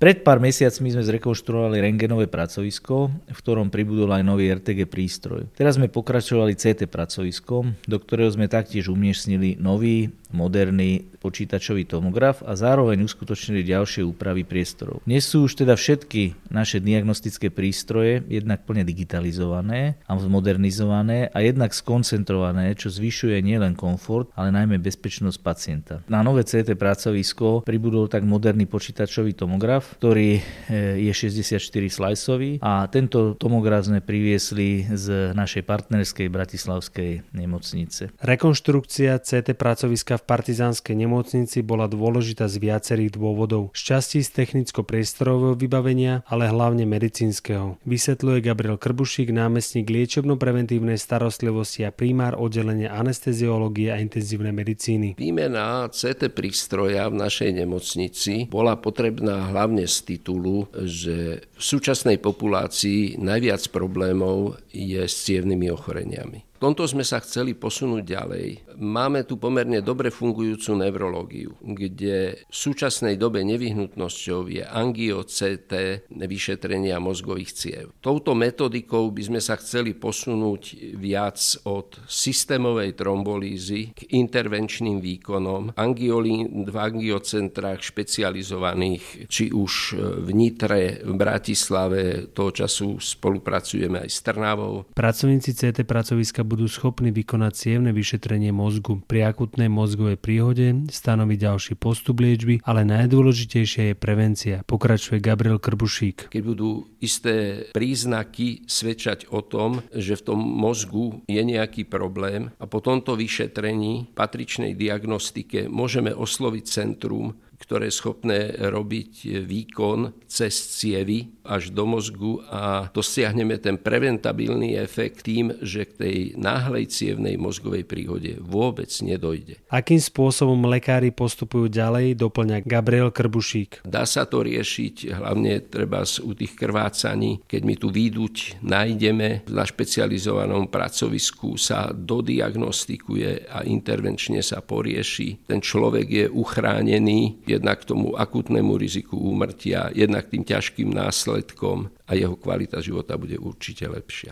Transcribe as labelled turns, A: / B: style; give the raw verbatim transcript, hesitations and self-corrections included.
A: Pred pár mesiacmi sme zrekonštruovali rentgenové pracovisko, v ktorom pribudol aj nový er té gé prístroj. Teraz sme pokračovali cé té pracoviskom, do ktorého sme taktiež umiestnili nový, moderný počítačový tomograf a zároveň uskutočnili ďalšie úpravy priestorov. Dnes sú už teda všetky naše diagnostické prístroje jednak plne digitalizované a zmodernizované a jednak skoncentrované, čo zvyšuje nielen komfort, ale najmä bezpečnosť pacienta. Na nové cé té pracovisko pribudol tak moderný počítačový tomograf, ktorý je šesťdesiatštyri slajsový a tento tomograf sme priviesli z našej partnerskej bratislavskej nemocnice.
B: Rekonštrukcia cé té pracoviska v Partizánskej nemocnici bola dôležitá z viacerých dôvodov. Šťastí z technicko-priestorového vybavenia, ale hlavne medicínskeho. Vysvetľuje Gabriel Krbušík, námestník liečebno-preventívnej starostlivosti a primár oddelenia anesteziológie a intenzívnej medicíny.
C: Výmena cé té prístroja v našej nemocnici bola potrebná hlavne z titulu, že v súčasnej populácii najviac problémov je s cievnymi ochoreniami. V tomto sme sa chceli posunúť ďalej. Máme tu pomerne dobre fungujúcu neurológiu, kde v súčasnej dobe nevyhnutnosťou je angio cé té vyšetrenia mozgových ciev. Touto metodikou by sme sa chceli posunúť viac od systémovej trombolízy k intervenčným výkonom angiolín v angiocentrách špecializovaných, či už v Nitre, v Bratislave, toho času spolupracujeme aj s Trnavou.
B: Pracovníci cé té pracoviska budú schopní vykonať cievne vyšetrenie mozgu. Pri akutnej mozgovej príhode stanoviť ďalší postup liečby, ale najdôležitejšia je prevencia, pokračuje Gabriel Krbušík.
C: Keď budú isté príznaky svedčať o tom, že v tom mozgu je nejaký problém a po tomto vyšetrení, patričnej diagnostike môžeme osloviť centrum, ktoré je schopné robiť výkon cez cievy až do mozgu a dosiahneme ten preventabilný efekt tým, že k tej náhlej cievnej mozgovej príhode vôbec nedojde.
B: Akým spôsobom lekári postupujú ďalej, doplňa Gabriel Krbušík.
C: Dá sa to riešiť hlavne treba u tých krvácaní, keď my tú výduť nájdeme na špecializovanom pracovisku, sa dodiagnostikuje a intervenčne sa porieši. Ten človek je uchránený jednak k tomu akutnému riziku úmrtia, jednak tým ťažkým následkom a jeho kvalita života bude určite lepšia.